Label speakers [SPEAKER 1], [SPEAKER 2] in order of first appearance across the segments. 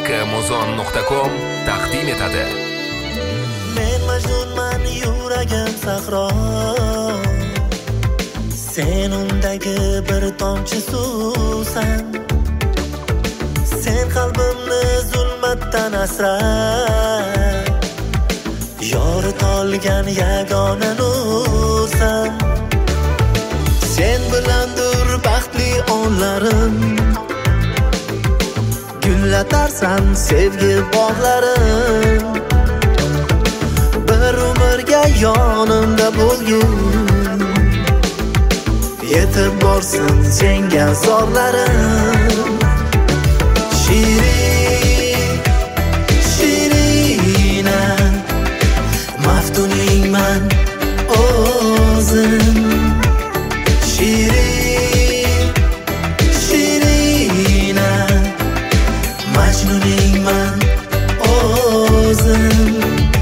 [SPEAKER 1] akkmuzon.com taqdim etadi.
[SPEAKER 2] Men majnunman, yuragim sahro, sen undagi bir tomchi suvsan. Sen qalbimni zulmatdan asra, yoritolgan yagona nursan. Sen bilandir baxtli onlarim, gullatarsan sevgi bog'larim. Bir umrga yonimda bo'lgin, yetib borsin senga zorlarim. Shirin, shirina, maftuningman o'zim. Shirin, shirina, majnuningman o'zim.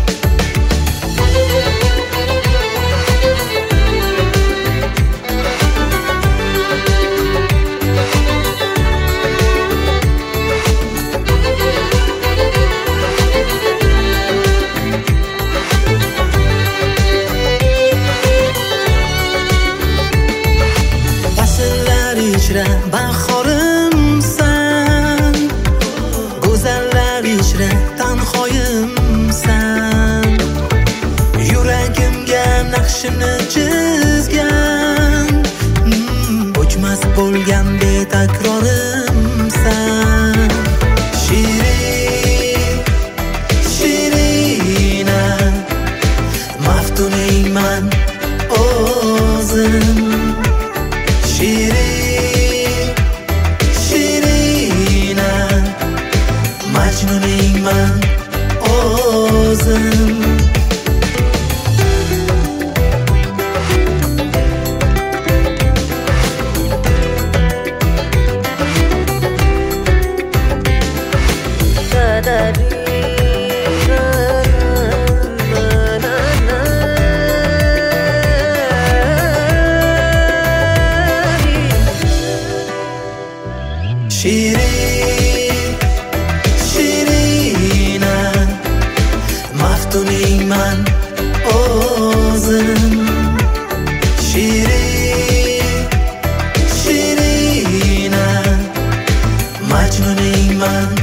[SPEAKER 2] Bahorimsan, go'zallar ichra tanhoyimsan. Yuragimga naqshini chizgan, o'chmas bo'lgan betakrorimsan. Shirin, shirina, maftuningman o'zim. Shirin, majnuningman o'zim. Shirin, shirina, maftuningman o'zim. Shirin, shirina, majnuningman